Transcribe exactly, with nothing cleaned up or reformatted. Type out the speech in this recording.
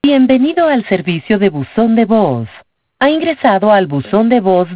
Bienvenido al servicio de buzón de voz. Ha ingresado al buzón de voz